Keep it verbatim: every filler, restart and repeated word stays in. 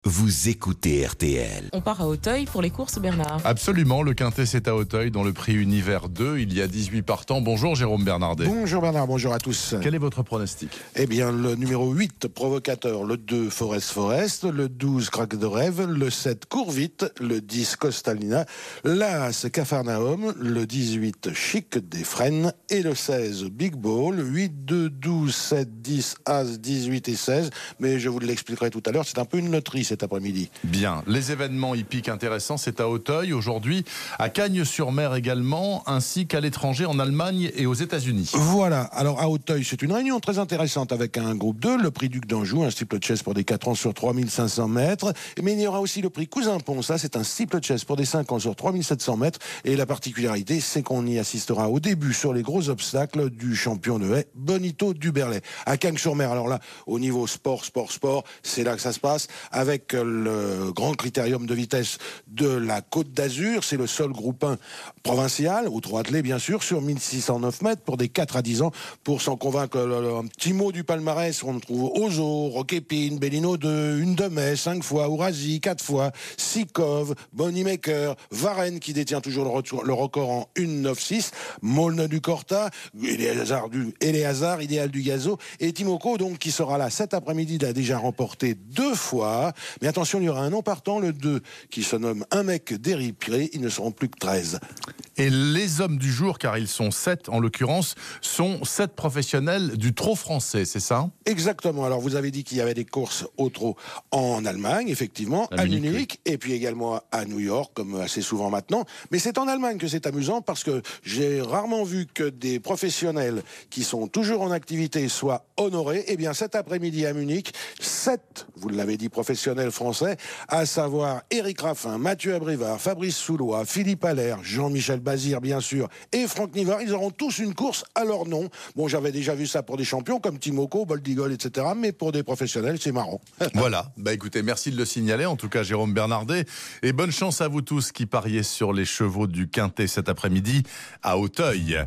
Vous écoutez R T L. On part à Auteuil pour les courses, Bernard. Absolument, le Quintet c'est à Auteuil dans le prix Univers deux, il y a dix-huit partants. Bonjour Jérôme Bernardet. Bonjour Bernard, bonjour à tous. Quel est votre pronostic? Eh bien, le numéro huit, Provocateur, le deux, Forest Forest, le douze, Craque de Rêve, le sept, Cours Vite, le dix, Costalina, l'As, Capharnaüm, le dix-huit, Chic des Fresnes et le seize, Big Ball, huit, deux, douze, sept, dix, As, dix-huit et seize. Mais je vous l'expliquerai tout à l'heure, c'est un peu une loterie cet après-midi. Bien, les événements hippiques intéressants, c'est à Auteuil aujourd'hui, à Cagnes-sur-Mer également, ainsi qu'à l'étranger en Allemagne et aux États-Unis. Voilà, alors à Auteuil, c'est une réunion très intéressante avec un groupe deux, le prix Duc d'Anjou, un steeplechase pour des quatre ans sur trois mille cinq cents mètres, mais il y aura aussi le prix Cousin Pont, ça c'est un steeplechase pour des cinq ans sur trois mille sept cents mètres, et la particularité c'est qu'on y assistera au début sur les gros obstacles du champion de haie, Bonito Duberlet. À Cagnes-sur-Mer, alors là, au niveau sport, sport, sport, c'est là que ça se passe, avec le grand critérium de vitesse de la Côte d'Azur, c'est le seul groupe un provincial, au trois attelé bien sûr, sur mille six cent neuf mètres pour des quatre à dix ans. Pour s'en convaincre, un petit mot du palmarès, on trouve Ozo, Roquépine, Bellino deux, une de mai, cinq fois, Ourasi, quatre fois, Sikov, Bonnymaker, Varenne qui détient toujours le, retour, le record en une neuf six, Molne du Corta, Eléazar du Eléazar, Idéal du Gazo, et Timoko donc qui sera là cet après-midi, il a déjà remporté deux fois. Mais attention, il y aura un non partant, le deux, qui se nomme Un mec déripé, ils ne seront plus que treize. Et les hommes du jour, car ils sont sept en l'occurrence, sont sept professionnels du trot français, c'est ça? Exactement, alors vous avez dit qu'il y avait des courses au trot en Allemagne, effectivement, à, à Munich, Munich oui. Et puis également à New York, comme assez souvent maintenant. Mais c'est en Allemagne que c'est amusant, parce que j'ai rarement vu que des professionnels qui sont toujours en activité soient honorés. Eh bien cet après-midi à Munich, sept, vous l'avez dit, professionnels français, à savoir Éric Raffin, Mathieu Abrivard, Fabrice Soulois, Philippe Allaire, Jean-Michel Bazir bien sûr, et Franck Nivard, ils auront tous une course à leur nom. Bon, j'avais déjà vu ça pour des champions comme Timoko, Boldigol, et cetera, mais pour des professionnels, c'est marrant. Voilà, bah écoutez, merci de le signaler, en tout cas Jérôme Bernardet, et bonne chance à vous tous qui pariez sur les chevaux du Quintet cet après-midi à Auteuil.